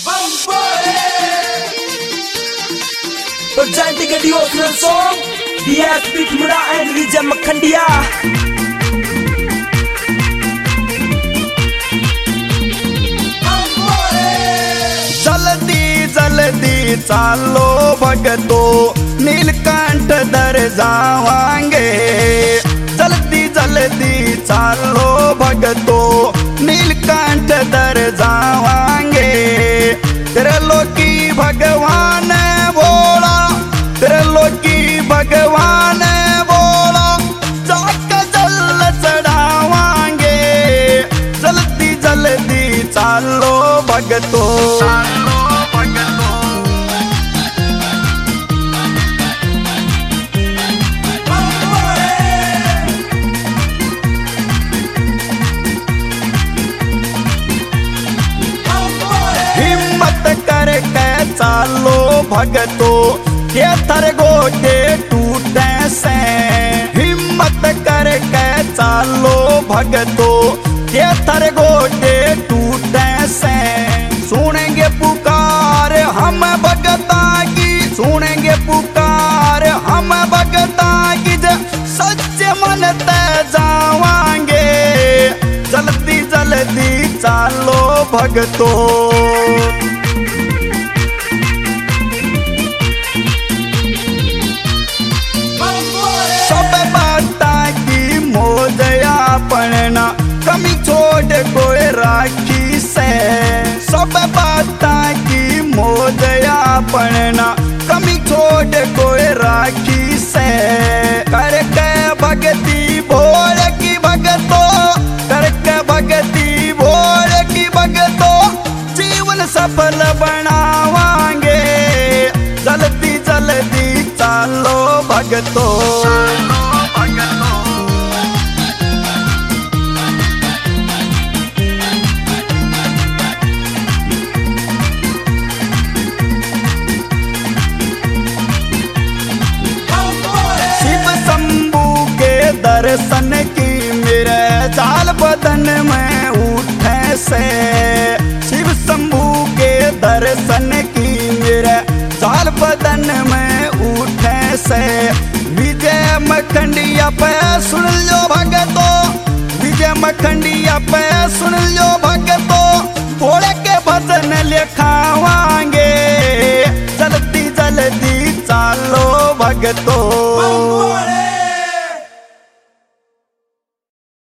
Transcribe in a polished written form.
Presenting a devotional song, DSP Muda and Rija Makhandia. जल्दी जल्दी चालो भगतो नीलकंठ दर जावांगे। जल्दी जल्दी चालो भगतो नीलकंठ दर जावांगे। त्रिलोकी भगवान बोला, त्रिलोकी भगवान बोला, जाके जल चढ़ावांगे। जल्दी जल्दी चालो भगतो, हिम्मत करके चालो भगतो, के थर गोटे टूटे से। हिम्मत करके चालो भगतो, के थर गोटे टूटे से। सुनेंगे पुकार हम भगता की, सुनेंगे पुकार हम भगता की, सच्चे मन ते जावांगे। जल्दी जल्दी चालो भगतो, सब बाता की मोजया पड़ना, कमी छोड़ कोई राखी से। सब बाता की मोजया पड़ना, कमी छोड़ कोई राखी से। करके भगती भोर की भगतो, करके भगती भोर की भगतो, जीवन सफल बनावांगे। जल्दी जल्दी चालो भगतो, शिव शंभू के दर्शन की मेरे जाल बदन में उठे से। शिव शंभू के दर्शन की मेरे जाल बदन में उठे से। विजय मखंडिया पे सुन लो भगतो, विजय मखंडिया पे सुन लो भगतो, भोले के भजन लिखावांगे। जल्दी जल्दी चालो भगतो।